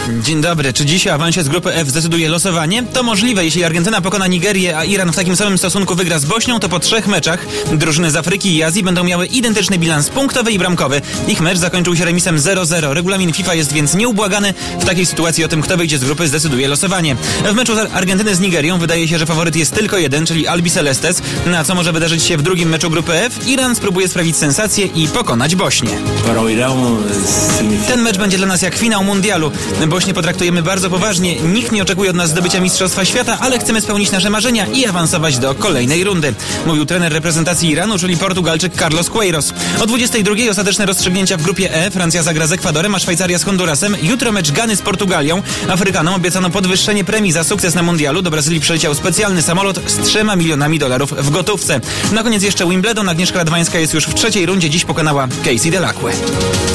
Dzień dobry. Czy dziś o awansie z grupy F zdecyduje losowanie? To możliwe. Jeśli Argentyna pokona Nigerię, a Iran w takim samym stosunku wygra z Bośnią, to po 3 meczach drużyny z Afryki i Azji będą miały identyczny bilans punktowy i bramkowy. Ich mecz zakończył się remisem 0-0. Regulamin FIFA jest więc nieubłagany. W takiej sytuacji o tym, kto wyjdzie z grupy, zdecyduje losowanie. W meczu Argentyny z Nigerią wydaje się, że faworyt jest tylko jeden, czyli Albi Celestes. Na co może wydarzyć się w drugim meczu grupy F? Iran spróbuje sprawić sensację i pokonać Bośnię. Ten mecz będzie dla nas jak finał mundialu. Bośnię potraktujemy bardzo poważnie. Nikt nie oczekuje od nas zdobycia Mistrzostwa Świata, ale chcemy spełnić nasze marzenia i awansować do kolejnej rundy. Mówił trener reprezentacji Iranu, czyli Portugalczyk Carlos Queiroz. O 22:00 ostateczne rozstrzygnięcia w grupie E. Francja zagra z Ekwadorem, a Szwajcaria z Hondurasem. Jutro mecz Gany z Portugalią. Afrykanom obiecano podwyższenie premii za sukces na mundialu. Do Brazylii przyleciał specjalny samolot z $3 milionami w gotówce. Na koniec jeszcze Wimbledon. Agnieszka Radwańska jest już w trzeciej rundzie. Dziś pokonała Casey Delacque.